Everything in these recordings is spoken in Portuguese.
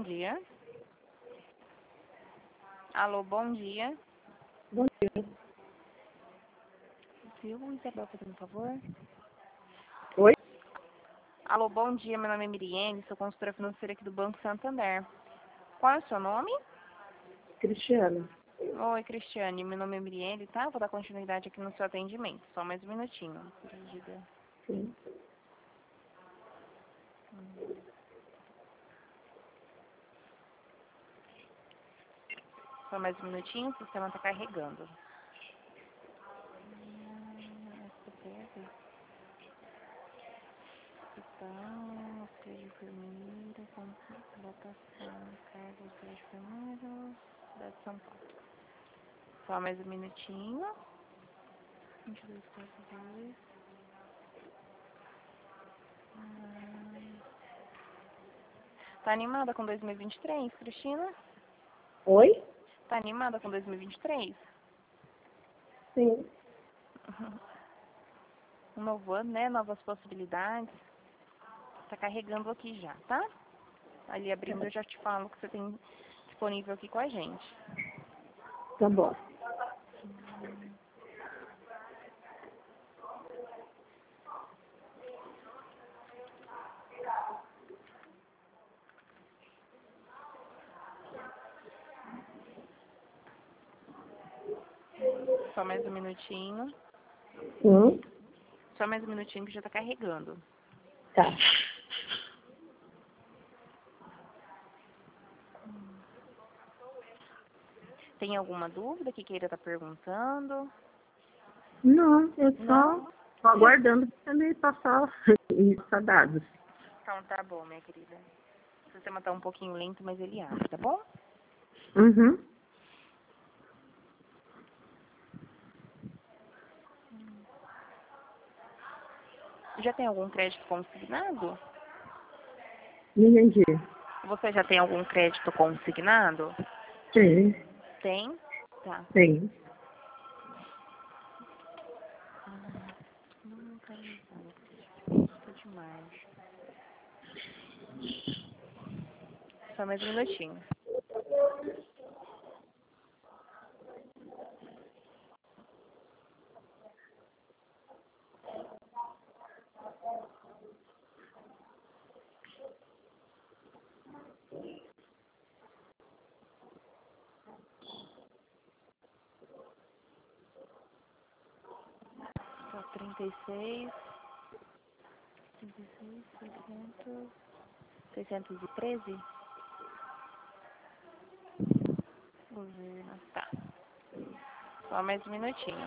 dia. Alô, bom dia. Bom dia. Viu, Isabel, fazendo um favor? Oi? Alô, bom dia. Meu nome é Miriene, sou consultora financeira aqui do Banco Santander. Qual é o seu nome? Cristiana. Oi, Cristiane. Meu nome é Miriene, tá? Vou dar continuidade aqui no seu atendimento. Só mais um minutinho. Sim. Só mais um minutinho, o sistema está carregando. Então, de enfermeira, votação, cargo de enfermeiro, cidade de São Paulo. Só mais um minutinho. 22, 42. Tá animada com 2023, Cristina? Oi? Tá animada com 2023? Sim. Um novo ano, né? Novas possibilidades. Tá carregando aqui já, tá? Ali abrindo eu já te falo o que você tem disponível aqui com a gente. Tá bom. Só mais um minutinho. Sim. Só mais um minutinho que já tá carregando. Tá. Tem alguma dúvida que queira estar perguntando? Não, eu Não? só tô aguardando pra você me passar os dados. Então tá bom, minha querida. O sistema tá um pouquinho lento, mas ele abre, tá bom? Uhum. Já tem algum crédito consignado? Não entendi. Você já tem algum crédito consignado? Tem. Tem? Tá. Tem. Não localizado. Tá demais. Só mais um minutinho. Só 36, 600, 613? Governo, tá. Só mais um minutinho.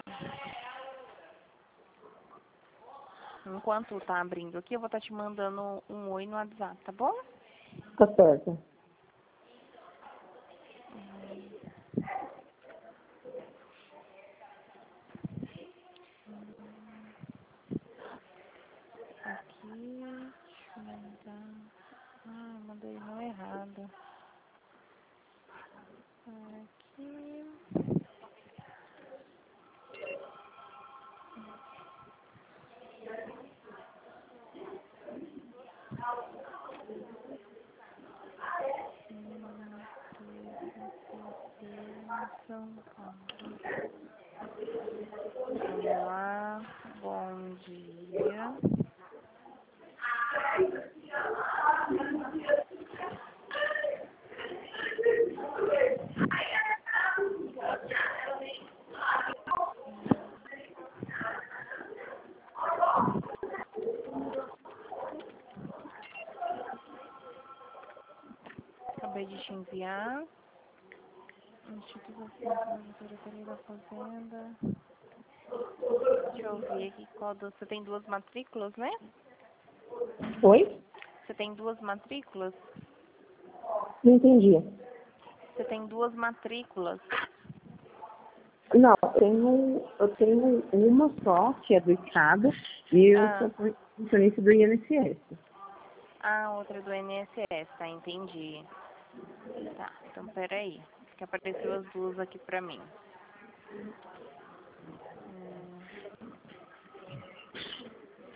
Enquanto tá abrindo aqui, eu vou estar te mandando um oi no WhatsApp, tá bom? Tá certo. Aqui, deixa eu mandar. Ah, mandei não errado. Aqui. São Paulo. Vamos lá. Bom dia. Acabei de te enviar. Instituto da Secretaria da Fazenda. Deixa eu ver aqui qual você tem duas matrículas, né? Oi? Você tem duas matrículas? Não entendi. Você tem duas matrículas. Não, eu tenho uma só, que é do Estado, e eu Ah, sou funcionista do INSS. outra do INSS, tá? Entendi. Tá, então peraí. Que apareceu as duas aqui pra mim.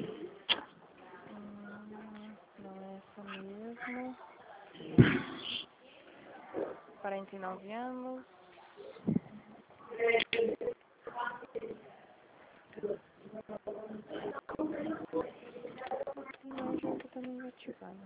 Não é essa mesmo. 49 anos. Não, já que tá negativado.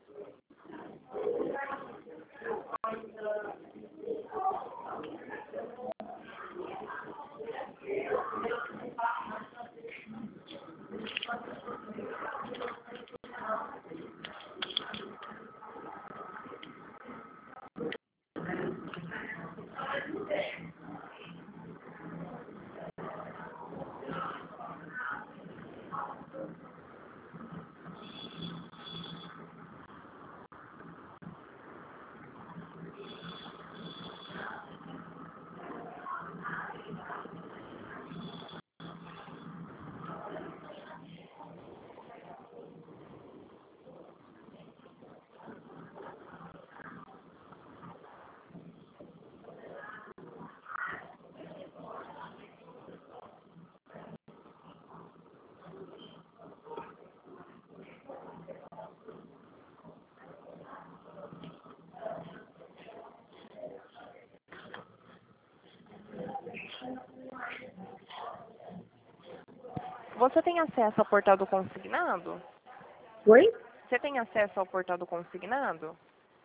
Você tem acesso ao portal do consignado? Oi? Você tem acesso ao portal do consignado?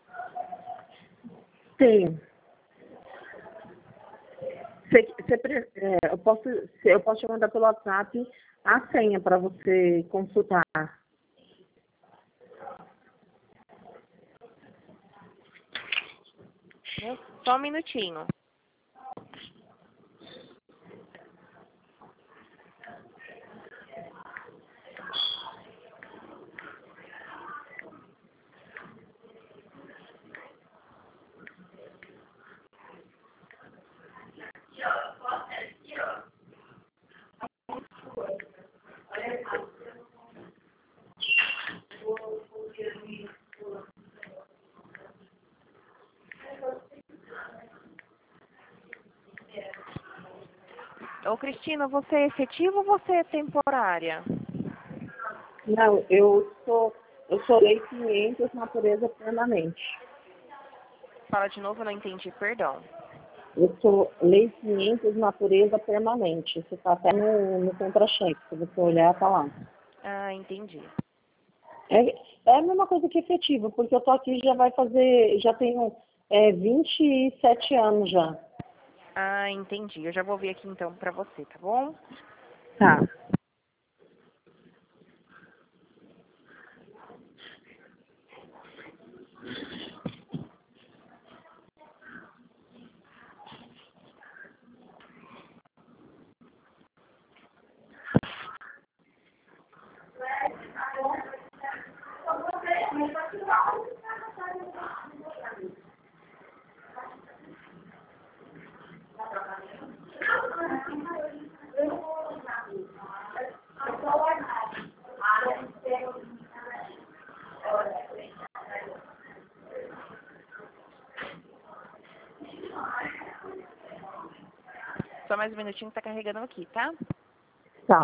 Tenho. Eu posso te mandar pelo WhatsApp a senha para você consultar. Só um minutinho. Ô, Cristina, você é efetiva ou você é temporária? Não, eu sou lei 500, natureza permanente. Fala de novo, eu não entendi, perdão. Eu sou lei 500, natureza permanente. Isso está até no contra-cheque. Se você olhar, tá lá. Ah, entendi. É a mesma coisa que efetiva, porque eu tô aqui já tenho 27 anos já. Ah, entendi. Eu já vou ver aqui então pra você, tá bom? Tá. Só mais um minutinho que tá carregando aqui, tá? Tá.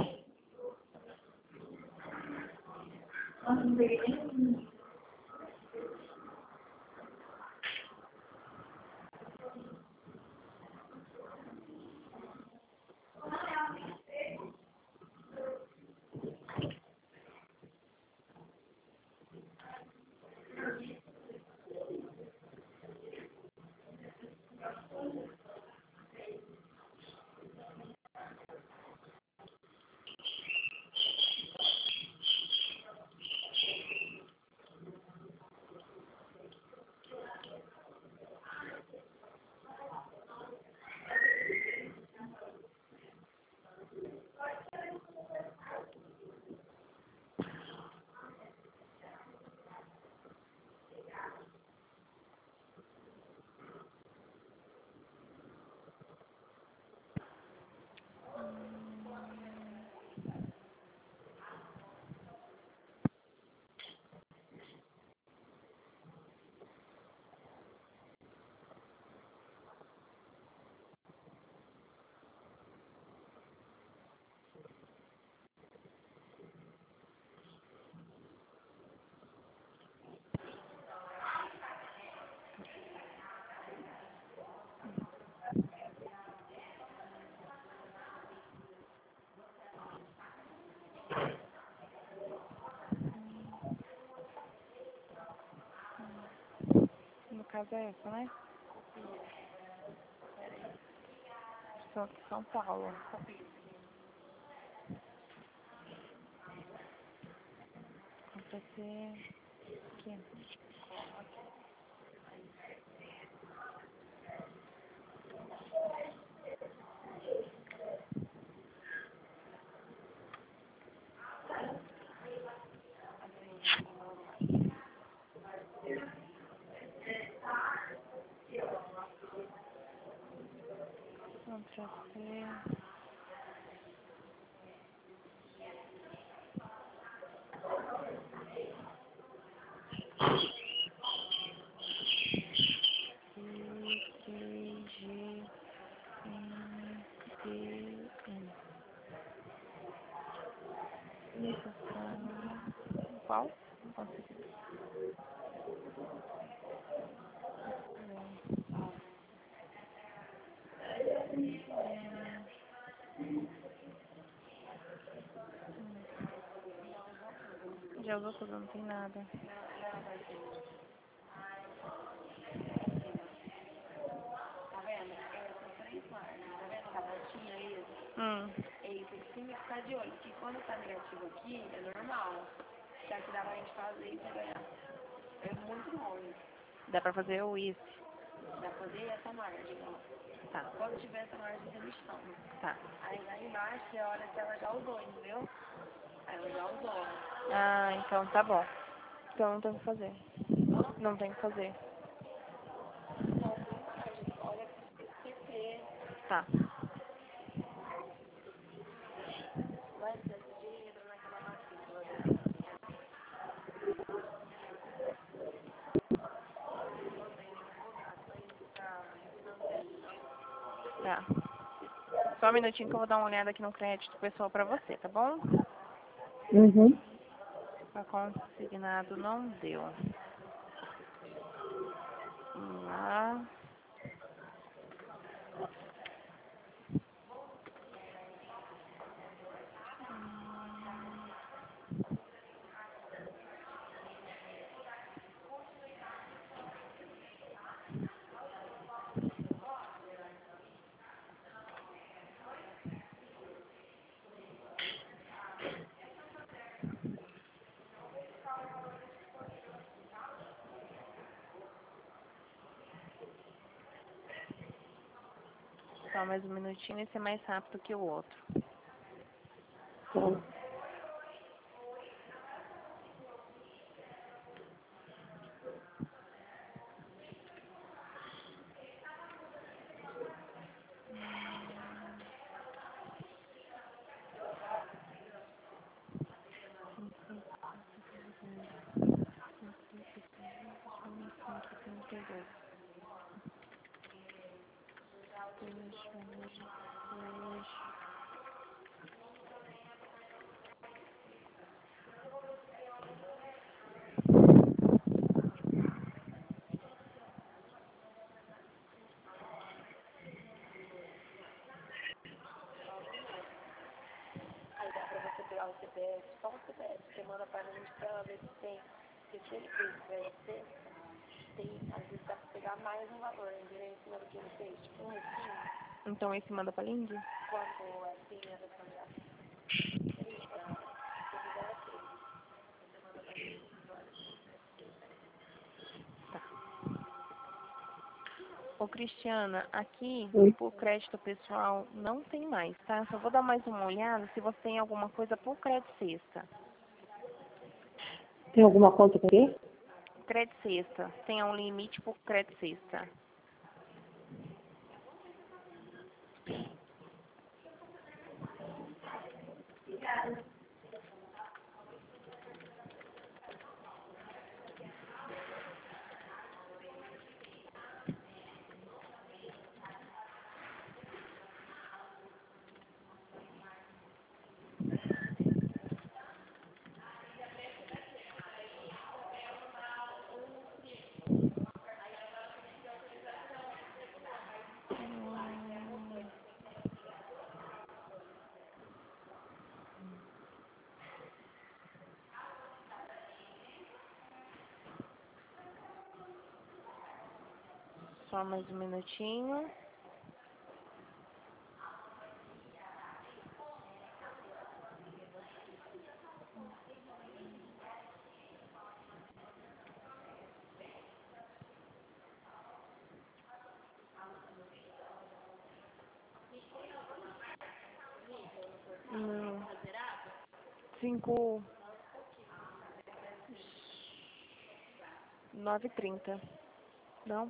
casa é essa, né? São Paulo. Vai ser aqui. Vai ser... Qual? Não consegui. Já usou tudo, não tem nada. Tá vendo? São 3 marcas. Tá vendo que a voltinha aí? É isso, tem que ficar de olho, porque quando tá negativo aqui, é normal. Já que dá pra gente fazer isso e ganhar. É muito longe. Dá pra fazer o isso. Dá pra fazer essa margem, ó. Tá. Quando tiver essa margem, a gente chama. Tá. Aí lá embaixo você olha que ela já usou, entendeu? Aí ela já usou. Ah, então tá bom. Então não tem o que fazer. Não tem o que fazer. Não, tem margem. Olha que CP. Tá. Vai ser de entra naquela matrícula. Tá. Só um minutinho que eu vou dar uma olhada aqui no crédito pessoal pra você, tá bom? Uhum. Pra consignado não deu. Vamos lá. Só mais um minutinho, esse é mais rápido que o outro. Então, Aí dá pra você pegar o CPF, só o CPF. Você manda pra gente pra ver se tem. Porque se ele fez CPF, tem, às vezes dá pra pegar mais um valor, entendeu? Em cima do que ele fez. Tipo um recinho, Então esse manda pra Lindy? quando assim a pessoa já fez, se quiser assim. Você manda pra gente. Ô, Cristiana, aqui oi. por crédito pessoal não tem mais, tá? Só vou dar mais uma olhada se você tem alguma coisa por crédito sexta. Tem alguma conta com quê? Crédito sexta. Tem um limite por crédito sexta. Só mais um minutinho. Hum, 9h30. Não?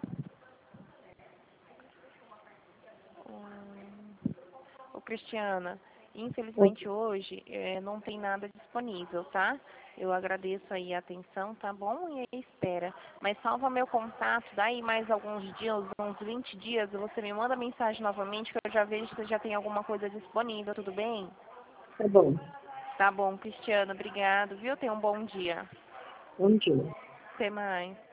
Ô, Cristiana, infelizmente hoje não tem nada disponível, tá? Eu agradeço aí a atenção, tá bom? E aí espera. Mas salva meu contato, daí mais alguns dias, uns 20 dias, você me manda mensagem novamente que eu já vejo se já tem alguma coisa disponível, tudo bem? Tá bom. Tá bom, Cristiana, obrigado, viu? Tenha um bom dia. Bom dia. Até mais.